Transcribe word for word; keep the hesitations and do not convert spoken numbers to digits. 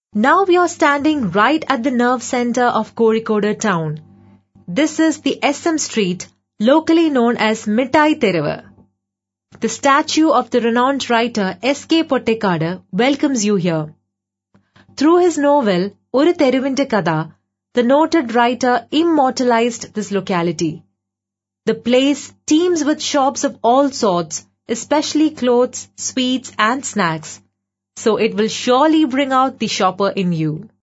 Now we are standing right at the nerve center of Kozhikode town. This is the S M Street, locally known as Mittai Theravu. The statue of the renowned writer S K Pottekad welcomes you here. Through his novel Oru Theruvinte Katha, the noted writer immortalized this locality. The place teems with shops of all sorts, especially clothes, sweets and snacks. So it will surely bring out the shopper in you.